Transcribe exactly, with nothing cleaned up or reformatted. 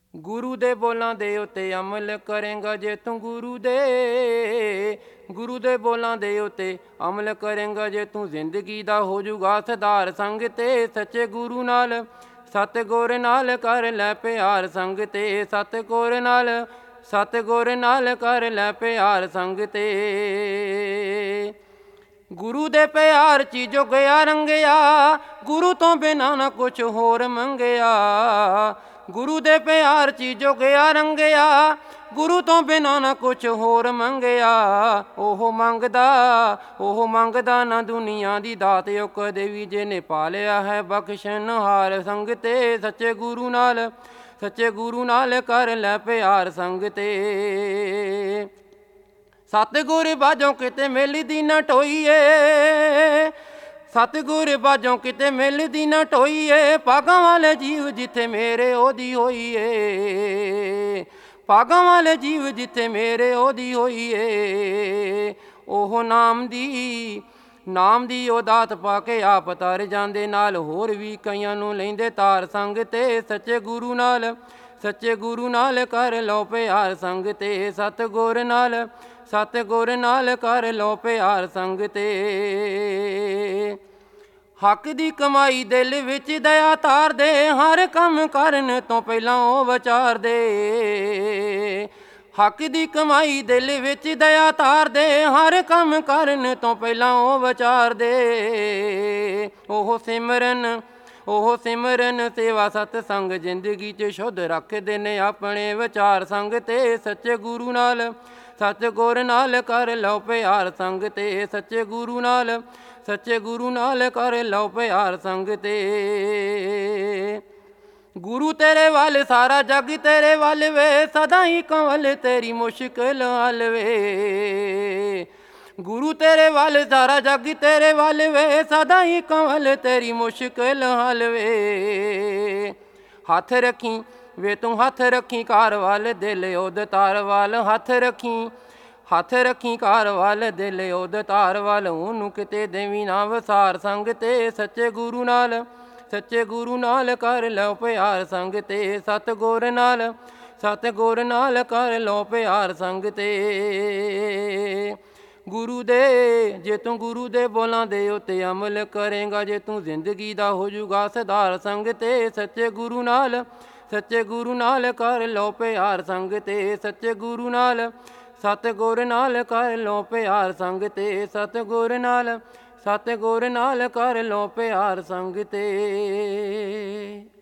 ਗੁਰੂ ਦੇ ਬੋਲਾਂ ਦੇ ਉੱਤੇ ਅਮਲ ਕਰੇਂਗਾ ਜੇ ਤੂੰ ਗੁਰੂ ਦੇ ਗੁਰੂ ਦੇ ਬੋਲਾਂ ਦੇ ਉੱਤੇ ਅਮਲ ਕਰੇਂਗਾ ਜੇ ਤੂੰ ਜ਼ਿੰਦਗੀ ਦਾ ਹੋ ਜੂਗਾ ਸੁਧਾਰ। ਸੰਗ ਤੇ ਸੱਚੇ ਗੁਰੂ ਨਾਲ ਸਤਿਗੁਰ ਨਾਲ ਕਰ ਲੈ ਪਿਆਰ। ਸੰਗ ਤੇ ਸਤਿਗੁਰ ਨਾਲ ਸਤਿਗੁਰ ਨਾਲ ਕਰ ਲੈ ਪਿਆਰ। ਸੰਗ ਤੇ ਗੁਰੂ ਦੇ ਪਿਆਰ 'ਚ ਜੁਗਿਆ ਰੰਗਿਆ, ਗੁਰੂ ਤੋਂ ਬਿਨਾਂ ਨਾ ਕੁਛ ਹੋਰ ਮੰਗਿਆ। ਗੁਰੂ ਦੇ ਪਿਆਰ 'ਚ ਜੁਗਿਆ ਰੰਗਿਆ, ਗੁਰੂ ਤੋਂ ਬਿਨਾਂ ਨਾ ਕੁਛ ਹੋਰ ਮੰਗਿਆ। ਉਹ ਮੰਗਦਾ ਉਹ ਮੰਗਦਾ ਨਾ ਦੁਨੀਆ ਦੀ ਦਾਤ, ਉਹ ਕਦੇ ਵੀ ਜਿਹਨੇ ਪਾ ਲਿਆ ਹੈ ਬਖਸ਼ਣਹਾਰ। ਸੰਗ ਤੇ ਸੱਚੇ ਗੁਰੂ ਨਾਲ ਸੱਚੇ ਗੁਰੂ ਨਾਲ ਕਰ ਲੈ ਪਿਆਰ। ਸੰਗ ਤੇ ਸਤਿਗੁਰ ਬਾਝੋਂ ਕਿਤੇ ਮਿਲਦੀ ਨਾ ਢੋਈਏ, ਸਤਿਗੁਰ ਬਾਝੋਂ ਕਿਤੇ ਮਿਲਦੀ ਨਾ ਢੋਈਏ। ਭਾਗਾਂ ਵਾਲੇ ਜੀਵ ਜਿੱਥੇ ਮੇਰੇ ਉਹਦੀ ਹੋਈਏ, ਭਾਗਾਂ ਵਾਲੇ ਜੀਵ ਜਿੱਥੇ ਮੇਰੇ ਉਹਦੀ ਹੋਈਏ। ਉਹ ਨਾਮ ਦੀ ਨਾਮ ਦੀ ਉਹ ਦਾਤ ਪਾ ਕੇ ਆਪ ਤਰ ਜਾਂਦੇ, ਨਾਲ ਹੋਰ ਵੀ ਕਈਆਂ ਨੂੰ ਲੈਂਦੇ ਤਾਰ। ਸੰਗ ਤੇ ਸੱਚੇ ਗੁਰੂ ਨਾਲ ਸੱਚੇ ਗੁਰੂ ਨਾਲ ਕਰ ਲਓ ਪਿਆਰ। ਸੰਗ ਤੇ ਸਤਿਗੁਰ ਨਾਲ ਸਤਿਗੁਰ ਨਾਲ ਕਰ ਲਓ ਪਿਆਰ। ਸੰਗ ਤੇ ਹੱਕ ਦੀ ਕਮਾਈ ਦਿਲ ਵਿੱਚ ਦਇਆ ਧਾਰਦੇ, ਹਰ ਕੰਮ ਕਰਨ ਤੋਂ ਪਹਿਲਾਂ ਉਹ ਵਿਚਾਰਦੇ। ਹੱਕ ਦੀ ਕਮਾਈ ਦਿਲ ਵਿੱਚ ਦਇਆ ਧਾਰਦੇ, ਹਰ ਕੰਮ ਕਰਨ ਤੋਂ ਪਹਿਲਾਂ ਉਹ ਵਿਚਾਰਦੇ। ਉਹ ਸਿਮਰਨ ਉਹ ਸਿਮਰਨ ਸੇਵਾ ਸਤਸੰਗ ਜ਼ਿੰਦਗੀ 'ਚ ਸ਼ੁੱਧ ਰੱਖਦੇ ਨੇ ਆਪਣੇ ਵਿਚਾਰ। ਸੰਗ ਤੇ ਸੱਚੇ ਗੁਰੂ ਨਾਲ ਸਤਿਗੁਰ ਨਾਲ ਕਰ ਲਓ ਪਿਆਰ। ਸੰਗ ਤੇ ਸੱਚੇ ਗੁਰੂ ਨਾਲ ਸੱਚੇ ਗੁਰੂ ਨਾਲ ਕਰ ਲਓ ਪਿਆਰ। ਸੰਗ ਤੇ ਗੁਰੂ ਤੇਰੇ ਵੱਲ ਸਾਰਾ ਜੱਗ ਤੇਰੇ ਵੱਲ ਵੇ, ਸਦਾ ਹੀ ਕੰਵਲ ਤੇਰੀ ਮੁਸ਼ਕਿਲ ਹੱਲ ਵੇ। ਗੁਰੂ ਤੇਰੇ ਵੱਲ ਸਾਰਾ ਜੱਗ ਤੇਰੇ ਵੱਲ ਵੇ, ਸਦਾ ਹੀ ਕੰਵਲ ਤੇਰੀ ਮੁਸ਼ਕਿਲ ਹੱਲ ਵੇ। ਹੱਥ ਰੱਖੀ ਵੇ ਤੂੰ ਹੱਥ ਰੱਖੀ ਕਾਰ ਵੱਲ, ਦਿਲ ਉਹਦੇ ਤਾਰ ਵੱਲ ਹੱਥ ਰੱਖੀ ਹੱਥ ਰੱਖੀ ਕਾਰ ਵੱਲ, ਦਿਲ ਉਹਦੇ ਤਾਰ ਵੱਲ, ਉਹਨੂੰ ਕਿਤੇ ਦੇਵੀਂ ਨਾ ਵਸਾਰ। ਸੰਗ ਤੇ ਸੱਚੇ ਗੁਰੂ ਨਾਲ ਸੱਚੇ ਗੁਰੂ ਨਾਲ ਕਰ ਲਓ ਪਿਆਰ। ਸੰਗ ਤੇ ਸਤਿਗੁਰ ਨਾਲ ਸਤਿਗੁਰ ਨਾਲ ਕਰ ਲਓ ਪਿਆਰ। ਸੰਗ ਤੇ ਗੁਰੂ ਦੇ ਜੇ ਤੂੰ ਗੁਰੂ ਦੇ ਬੋਲਾਂ ਦੇ ਉੱਤੇ ਅਮਲ ਕਰੇਂਗਾ, ਜੇ ਤੂੰ ਜ਼ਿੰਦਗੀ ਦਾ ਹੋ ਜੂਗਾ ਸੁਧਾਰ। ਸੰਗ ਤੇ ਸੱਚੇ ਗੁਰੂ ਨਾਲ ਸੱਚੇ ਗੁਰੂ ਨਾਲ ਕਰ ਲਓ ਪਿਆਰ। ਸੰਗ ਤੇ ਸੱਚੇ ਗੁਰੂ ਨਾਲ ਸਤਿਗੁਰ ਨਾਲ ਕਰ ਲਓ ਪਿਆਰ। ਸੰਗ ਤੇ ਸਤਿਗੁਰ ਨਾਲ ਸਤਿਗੁਰ ਨਾਲ ਕਰ ਲਓ ਪਿਆਰ। ਸੰਗ ਤੇ